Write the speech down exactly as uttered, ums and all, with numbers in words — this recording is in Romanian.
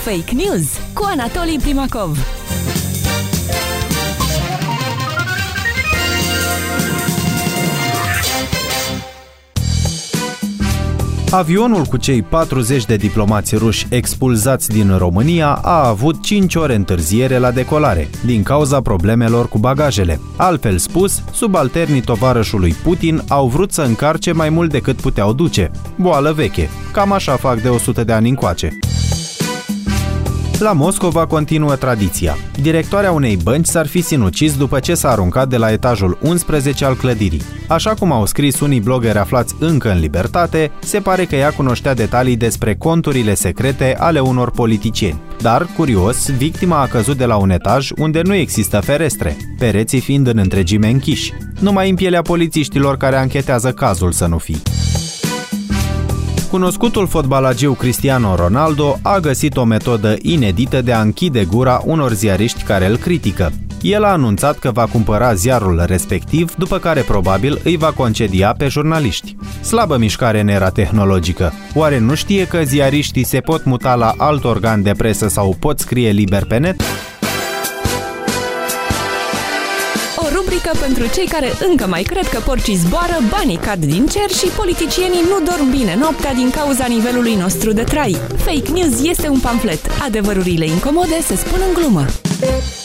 Fake News cu Anatolii Primakov. Avionul cu cei patruzeci de diplomați ruși expulzați din România a avut cinci ore întârziere la decolare, din cauza problemelor cu bagajele. Altfel spus, subalternii tovarășului Putin au vrut să încarce mai mult decât puteau duce. Boală veche. Cam așa fac de o sută de ani încoace. La Moscova continuă tradiția. Directoarea unei bănci s-ar fi sinucis după ce s-a aruncat de la etajul unsprezece al clădirii. Așa cum au scris unii blogeri aflați încă în libertate, se pare că ea cunoștea detalii despre conturile secrete ale unor politicieni. Dar, curios, victima a căzut de la un etaj unde nu există ferestre, pereții fiind în întregime închiși. Numai în pielea polițiștilor care anchetează cazul să nu fie. Cunoscutul fotbalagiu Cristiano Ronaldo a găsit o metodă inedită de a închide gura unor ziariști care îl critică. El a anunțat că va cumpăra ziarul respectiv, după care probabil îi va concedia pe jurnaliști. Slabă mișcare în era tehnologică. Oare nu știe că ziariștii se pot muta la alt organ de presă sau pot scrie liber pe net? O rubrică pentru cei care încă mai cred că porcii zboară, banii cad din cer și politicienii nu dorm bine noaptea din cauza nivelului nostru de trai. Fake News este un pamflet. Adevărurile incomode se spun în glumă.